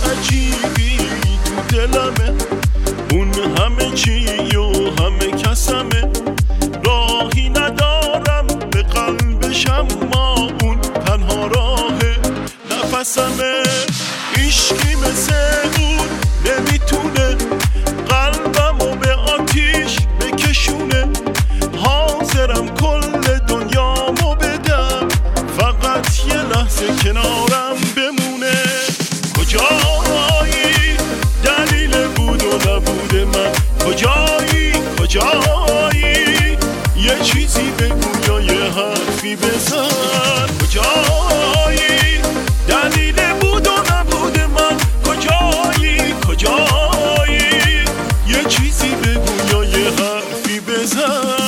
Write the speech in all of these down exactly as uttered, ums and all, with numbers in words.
عجیبی تو دلمه، اون همه چی و همه کسمه. راهی ندارم به قلبش اما اون تنها راه نفسمه. عشقی مثل اون نمیتونه قلبمو به آتیش بکشونه. حاضرم کل دنیامو بدم فقط یه لحظه کنارم بمونه. کجایی دلیل بود و نبود من؟ کجایی کجایی یه چیزی بگو یا یه حرفی بزن. کجایی دلیل بود و نبود من؟ کجایی کجایی یه چیزی بگو یا یه حرفی بزن.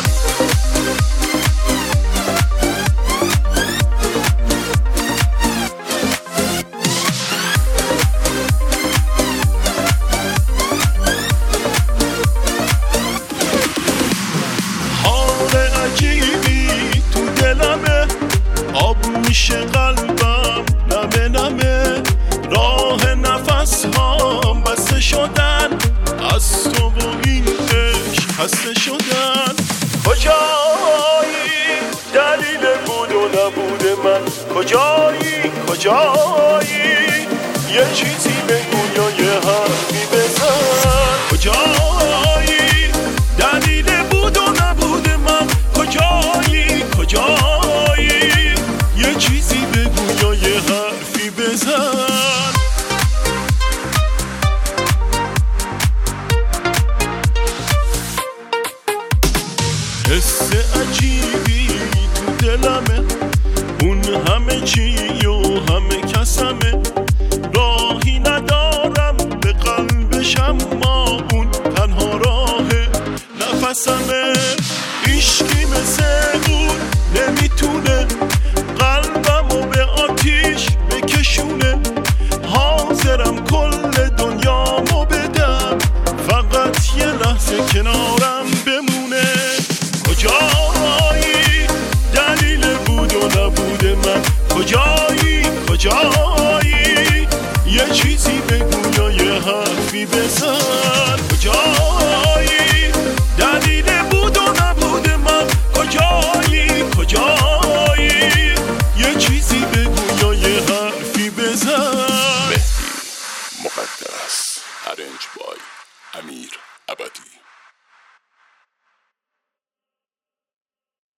عجیبی تو دلمه، آب میشه قلبم نمه نمه. راه نفس هام بسته شدن، از تو و این عشق خسته شدن. کجایی دلیل بود و نبود من؟ کجایی کجایی یه چیزی بگو یا یه حرفی بزن. کجایی دلیل بود و نبود من؟ کجایی کجایی یه چیزی بگو یا یه حرفی بزن. حس عجیبی تو دلمه، اون همه چی و همه کسمه. راهی ندارم به قلبش اما اون تنها راه نفسمه. عشقی مثل اون نمیتونه قلبمو به آتیش بکشونه. حاضرم کل دنیامو بدم فقط یه لحظه کنارم بمونه. کجایی دلیل بود و نبود من؟ کجایی کجایی یه چیزی بگو یا یه حرفی بزن.